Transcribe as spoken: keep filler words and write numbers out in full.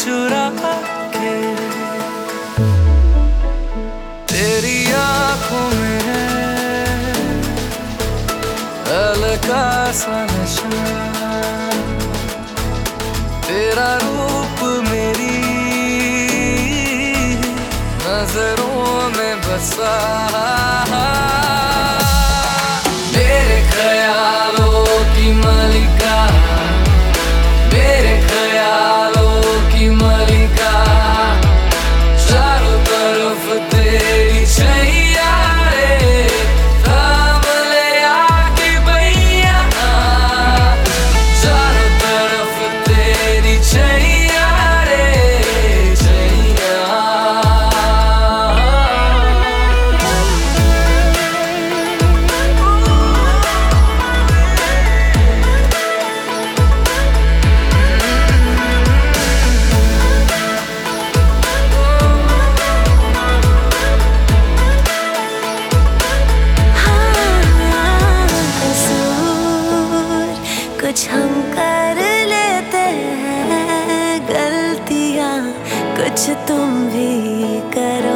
चुरा के तेरी आंखों में है हल्का सा नशा, तेरा रूप मेरी नजरों में बसा, मेरे ख्यालों की मलिका, मेरे ख्यालों की मलिका, चारों तरफ तेरी छैया रे, थाम ले आके भैया, चारों तरफ तेरी छैया रे, छैया। कुछ हम कर लेते हैं गलतियाँ, कुछ तुम भी करो।